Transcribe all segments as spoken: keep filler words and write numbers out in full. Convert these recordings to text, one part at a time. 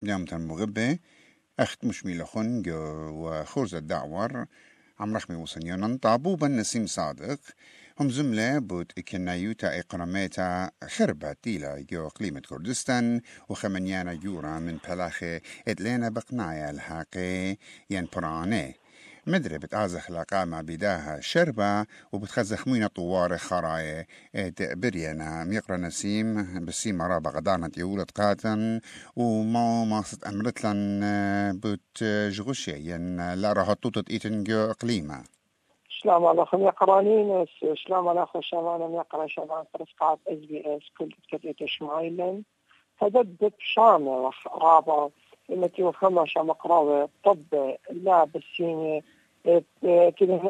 نعمة المغبة أخت مشميلة خنج وخرز الدعور عم رخمي وصنيون طابوبا نسيم صادق هم زملة بوت إكنايوتا إقراميتا خربة تيلا جو إقليمة كردستان وخمنيانا يورا من بلاخي إدلينا بقنايا الحاقي ين براني مدري بتعزخ لقا مع بداها شربة وبتخزخ مينا طوار خراي برينا ميقرا نسيم بسيم رابا غدارنا يولد قاتن وما ماصت أمرت لن بوت جغشي ين لا راح توتت إيتن جو إقليمة سلام عليكم يا قرانين. سلام عليكم شباب يقرا شباب رفقات اس بي اس كل كتيت شمايلن فدد شامل رابع التي وخمش مقراوة طب لا بالسينة كده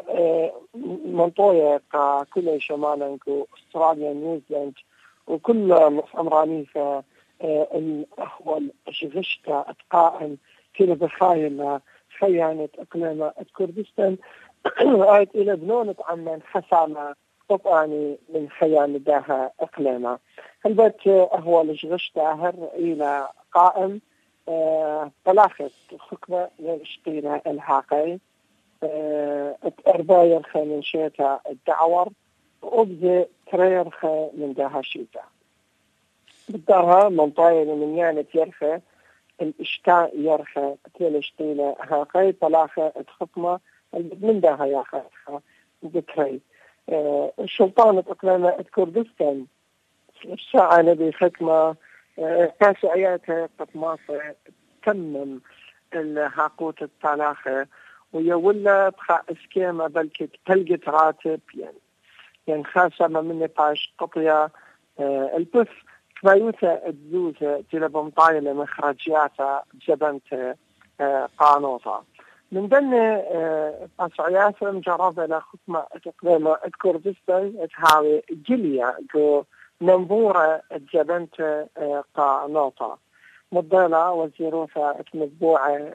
منطوية كل شمالا استراليا نيوزيلند وكل أمراني في الأحوال شغشتا أتقاء كده بخايل خيانة أقليمة كردستان آيت إلى بنونة عمان حسامة طبعاني من خيانة داها أقليمة هلبت أهوال شغشتا هر إلى قائم بلاخت خكمة للاشتينا الحاقي اتأرباير من شيتا الدعور وأبزي تريرخ من داها شيتا بالدارها منطاية من يعني يرخى الاشتاء يرخى تلشتينا هاقي بلاخة اتخكمة من داها ياخذها بكري السلطانة أقليمة كردستان الساعة نبي حكمة تاسعياتها قد ماصر تمم الهاقوت الطلاخة ويولا بخا اسكيما بلكي تلقت راتب يعني يعني خاصة ما مني باش قطية البث كمايوتا الزوزة تلبم طايلة مخرجياتا جبنت قانوطا من ضمن تاسعياتها مجربة لخطمة تقليمة كردستان تهاوي جليا جو منظورة جبنت قانوطا مضيلة وزيروثة متبوعة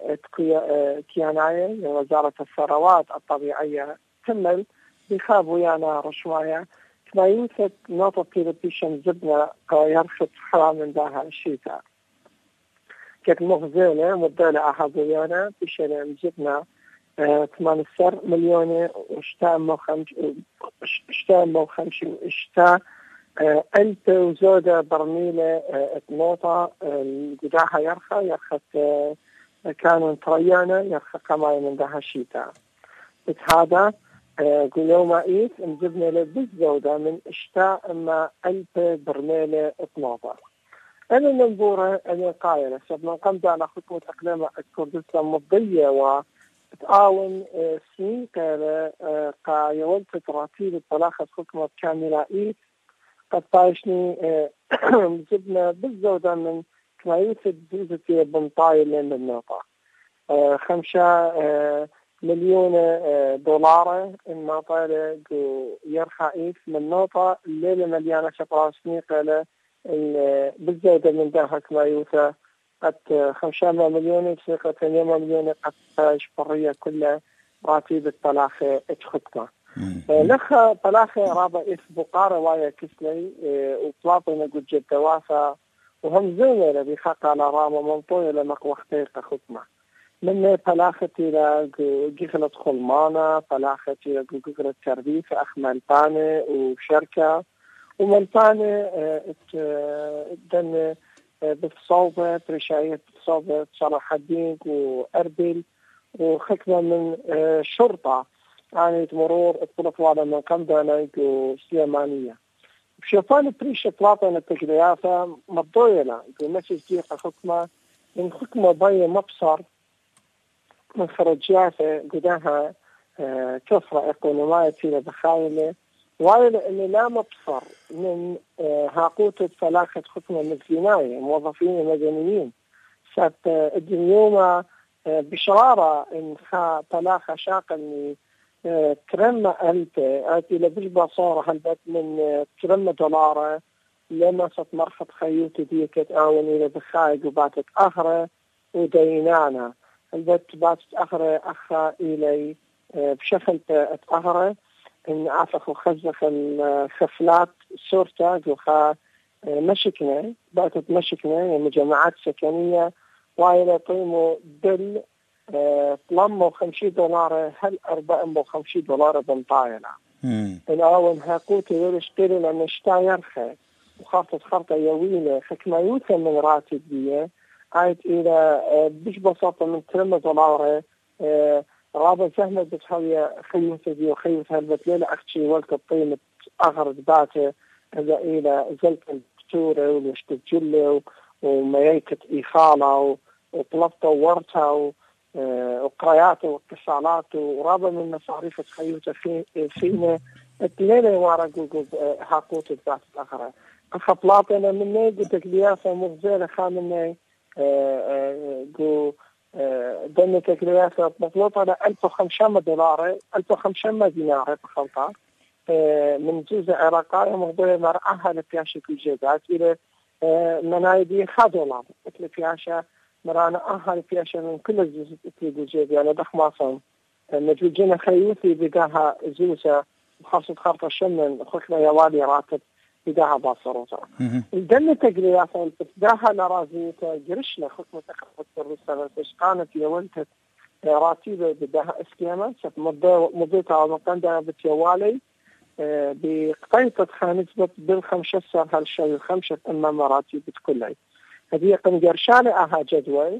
كياناية وزارة الثروات الطبيعية كمل بخابو يانا رشواية كما يوثق نوطة بيلبيشن زبنة يرخط حرام من داها الشيطة كانت مغزينة مضيلة أحضيانا بشنا زبنة ثمان سر مليون وشتا موخمش اشتا موخمش اشتا ألف وزودة برميلة نوطة قداها يرخى يرخت كانوا تريانا يرخى كما من داها الشيطة هذا يوم إيس نجبنا لبز زودة من اشتاء أما ألف برميلة نوطة أنا منظورة أنا قايلة سبنا قمت على خطوة أقليمة كردستان مضية وتعاون سنين قايلة قايلة تراتيب الطلاقة خطوة كاملة إيس قد طايشني جبنا بالزودة من كمايوت الدوزة بنطاي لين النقطة خمسة مليون دولار إن طايلة يرخى إيف من نقطة الليلة مليانة شفراسني قال بالزودة من داها كمايوتة قد خمسة مليون سيقة ثمانية مليون قد طايش برية كلها راتب الطلاقة اتخطنا لخ بلاخي رابع إف بقارة ويا كسلي وطلاطنا قد جد دواسة وهم زينة لبي خاقة على رامة منطوية لمق وقتيقة خطمة من بلاخة إلى جيخلة خلمانة بلاخة إلى جيخلة تربية أخمال باني وشركة وملباني دن بالصوبة برشاية بالصوبة صلاح الدين وأربيل وخكمة من شرطة يعني مرور الطرق وعلى من قام دانا سليمانية بشيطان بريشة طلاطنا التجريافة مضويلة ماشي جيقة حكمة من حكمة ضي مبصر من خرجيافة قداها كفرة اقونومية فينا بخايلة وعلى اللي لا مبصر من هاقوتة فلاخة حكمة مدينية موظفين مدنيين سات اليوم بشرارة إن خا فلاخة شاقني ترمى ألف آتي لبش بصارة هلبت من ترمى دولارة لما ست مرخط خيوتي ديك تآوني إلى بخايق وباتت أخرى ودينانا هلبت باتت أخرى أخرى إلي بشكل أخرى إن عفخ وخزخ الخفلات سورتا وخا مشكنة باتت مشكنة مجمعات سكنية وإلى طيمو دل طلمو خمسين دولار هل أربعة مو خمسين دولار بنطاينا الأول هاكوتي ويرشتري لأن اشتا يرخي وخاطة خرطة يوينة حكما يوثى من راتب دي عايد إلى بش بساطة من ترمى دولار رابع سهمة بتحوي خيوثة دي وخيوثة هالبتليلة أختشي والك الطيمة أغرد باته هذا إلى زلت البتورة والاشتجلة وميكة إيخالة وطلبته وورته وقراياته واتصالاته ورابع من مصاريف خيوثة في فينا التليلة ورقوا هاقوت الذات الأخرى أخبلاطنا مني قلت لياسة مغزيلة خامني قو دني تكلياسة مطلوطة ل ألف وخمسمائة دولار ألف وخمسمائة دينار بخلطة من جزء عراقية مغضية مرعاها لفياشة كل جيدات إلى منايدي خا دولار مثل فياشة مرانا أهل فياشة من كل الجزء كل جيد يعني دخماصا نتوجينا خيوثي بداها زوسة وخاصة خارطة شمن خلنا يوالي راتب بداها باصروتا الدنيا تقريبا بداها لرازيتا جرشنا خطوة تخطط الرسالة كانت يولتت راتبة بداها اسكيما مضيتها على مكان ده بتيوالي بقيمة خانسبة بالخمسة سر هالشيء الخمسة أما مراتب كلها هذه قم جرشانة أها جدول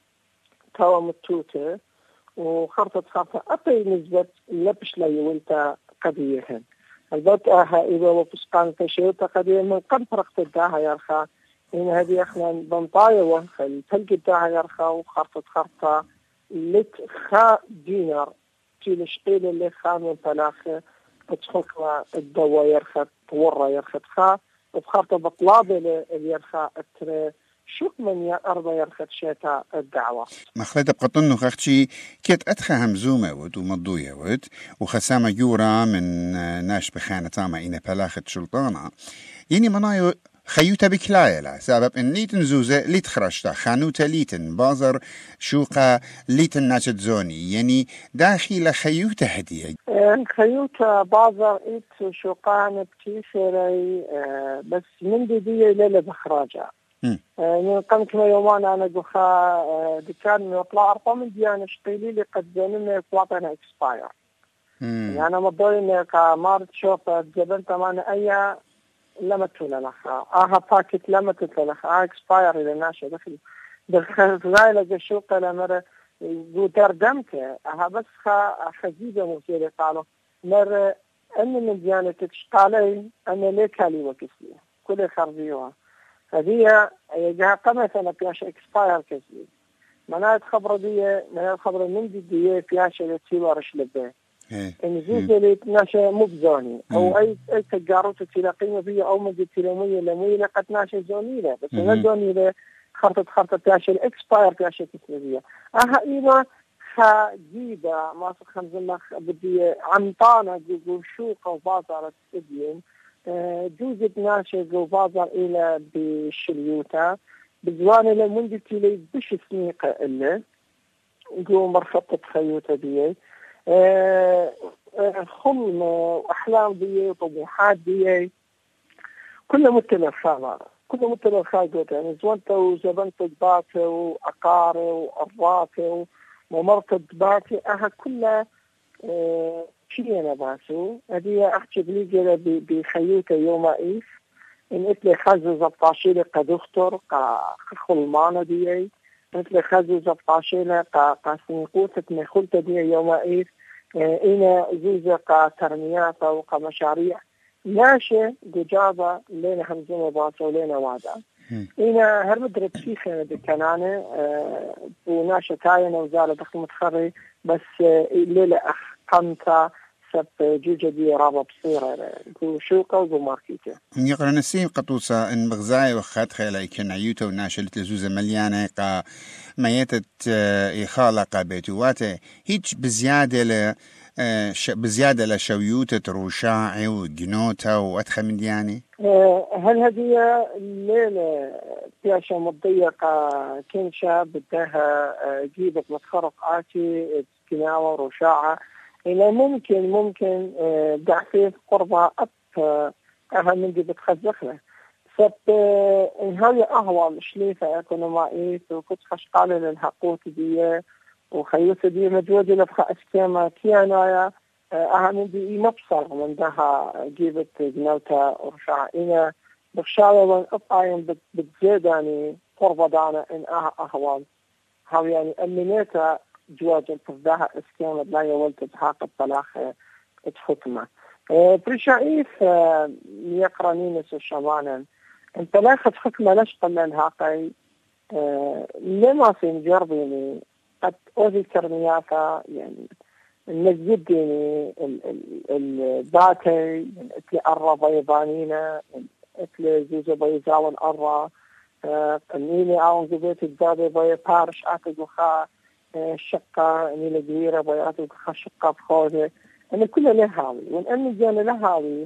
توا متوتة وخرطة خرطة أطي نسبة لبش لا يولتا قضيهن البته أها إذا وفسقان كشيوتا قضية من قد فرقت الداها يرخى إن هذه إحنا بنطاية وخل تلقي الداها يرخى وخرطة خرطة لت خا دينار تيل شقيل اللي خا من ثلاثة تدخل الدواء يرخى تورى يرخى خا وبخرطة بطلابة اللي يرخى التري شوك من يا أربع يرخد شيتا الدعوة مخلدة بقطنو خاختشي كيت أدخى همزومة ود ومضوية ود وخسامة جورا من ناش بخانة تاما إنا بلاخت شلطانة يعني منايو خيوتا بكلاية لا سبب إن ليتن زوزة ليت خرجتا خانوتا ليتن بازر شوقا ليتن ناشد زوني يعني داخل خيوتا هدية خيوتا بازر إيت شوقان بتيسري بس من دي دي ليلة بخراجة من قبل كما يومان أنا جوخا دكان من يطلع أرقام ديانة شقيلي لي قد زننا يطلعنا إكسباير يعني أنا مضوين كمارت شوف جبنت معنا أي لما تولا لها أها باكت لما تولا لها إكسباير إلى ناشة دخل دخل غاية جشوقة لمرة جو تردمت أها بس خا خزيزة مثيرة قالوا مرة أن من ديانة تشقالي أنا ليك هالي وكسلي كل خرجيوها هذه جاء قمة أنا فياش إكسباير كثير منات خبر دي منات خبر من دي دي فياش التيوارش لبه إن زوجة اللي ناشة مبزوني أو أي أي تجارب تلاقيه فيها أو من تلامية لمية لقد ناشة زونيلة بس ما زونيلة خرطة خرطة فياش الإكسباير فياش كثيرة أها إذا خجيبة ما خمس مخ بدي عنطانة جو شوق وبازار السدين جوزة ناشة جو بازر إلى بشليوتا بزوانة لمنذ تلي بش سنيقة إلا جو مرفقة خيوتا دي خلم وأحلام دي وطموحات دي كل متل خالة كل متل خالة يعني زوانتا وزبنتا دباتي وعقاري وأرضاتي ومرتة دباتي أها كلها شيء أنا باسو هذه أحكي بليجي بخيوتا يوم إيش إن إتلي خزو زبطاشيلة كدكتور كخلمانة دي إتلي خزو زبطاشيلة كسنقوطة مخلطة دي يوم إيش إنا زوجة كترميات أو كمشاريع ناشة ججابة لنا همزومة باسو لنا وادا إنا هرمدرة شيخة بكنانة وناشة كاينة وزارة دخل متخري بس ليلة أخ قمتا سب جوجة دي رابط بصيرة جو شوقة وجو ماركيتة يقرأ نسيم قطوسة إن بغزاي وخات خيلا يكن عيوتا وناشا لتلزوزة مليانة قا ميتة إخالة قا بيتواته هيج بزيادة ل بزيادة لشويوتة روشاعي وجنوتا وأدخى من دياني هل هذه الليلة بياشا مضيقة كنشا بدها جيبة متخرق آتي كناوة روشاعة إلا ممكن ممكن دعفيف قربة أب أهم من دي بتخزخ له سب إن هاي أهوال شليفة إقونومائيت وكنت خشقالة للحقوق دي وخيوث دي مجوجة لبخا اسكيما كيانايا أهم دي مبصر من دها جيبت جنوتا ورشاع إنا بخشاوة من أطاين بتزيداني قربة دانا إن أها أهوال هاو يعني أمنيتا جواجا تفداها اسكيما لا يولد تحاق الطلاخ اتفتما بريشايف يقرانينس الشمانا انت لا خد حكمة ليش قلنا هاقي لما في مجربيني قد أذكر نياكا يعني المسجد يعني الباتي اتلي أرى بيضانينا اتلي زوزة بيزاون أرى قنيني أون زبيت الزابي بي بارش أتدو خا الشقة نيلة كبيرة بي أتدو خا شقة بخوزة أنا كلها لهاوي وأن جانا لهاوي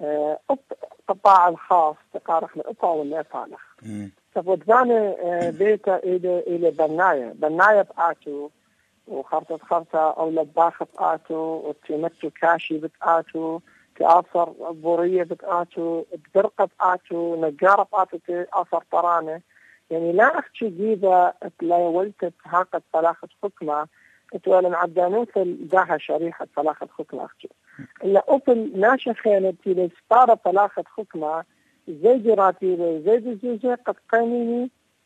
قطاع الخاص تقارح من أطا والنفالخ فبدأنا بيتا إلى إلى بناية بناية بقاتو وخرطة خرطة أو لباخة بقاتو وتيمتو كاشي بقاتو تأثر بورية بقاتو بدرقة بقاتو نجارة بقاتو تأثر طرانة يعني لا أختي جيبة لا ولتت هاقت طلاقة حكمة تولن عدانوث داها شريحة طلاقة حكمة أختي إلا أوبل ناشا خيانة تيلي سبارة طلاقة حكمة زي جراتيلي زي جزوزة قد قانيني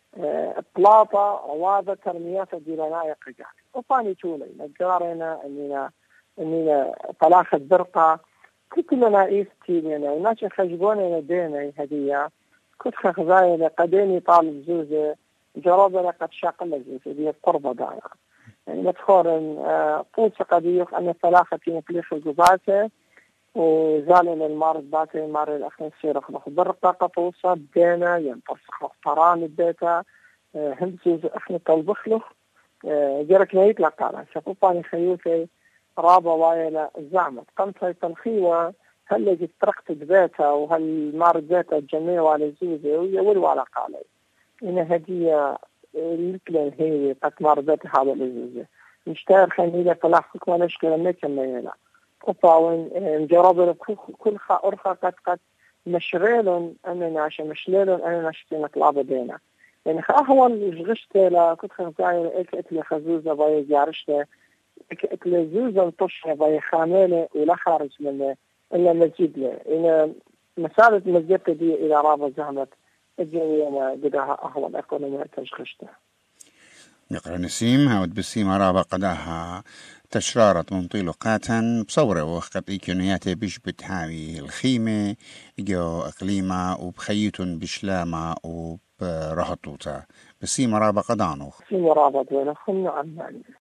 اطلاطة وواذا ترميات ديلانايا قجالي وفاني تولي نجارينا أننا أننا طلاقة برقة كلنا إيستيلينا وناشا خجبوني لدينا هدية كنت خزايا قديني طالب زوزة جرابنا قد شاقل زوزة دي قربة دانا يعني متخورن طوسة قديق أن الثلاثة في مكليخ الجباتة وزالنا المارد باتي مار الأخير سيرخ برقة قطوسة بدينا ينتصخ مختاران البيتا هندسوز احنا طلبخلخ جرك نيت لقانا شفوفاني خيوتي رابا وايلا زعمت قمت تنخيوة هل جيت ترقت بيتا وهل مارد بيتا الجميع على زوزي ويولي على قالي إن هدية مثل هي قد مارد هذا الزوجة مشتاق خلينا طلع حكمة نشكل ما كمينا قطعون مجرب كل خا أرخا قد قد مشغل أنا عشان مشلل أنا نشتي نطلع بدينا يعني أهون جغشت لا كنت خزاي إك إتلي خزوزة باي جارشته إك إتلي زوزة طشة باي خاملة ولا خارج منه إلا مزيد له إن مسألة مزيد دي إلى رابع زهمت الجوية ما قدها أهون أقول ما تجغشته يقرأ نسيم هاود بسيم رابع قداها تشرارة منطيلو قاتن بصورة وقت إيكونياتي بيش بتحاوي الخيمة جو أقليمة وبخيتن بشلامة وبرهطوطة بسيم رابع قدانو بسيم رابع دولا خلنا عمان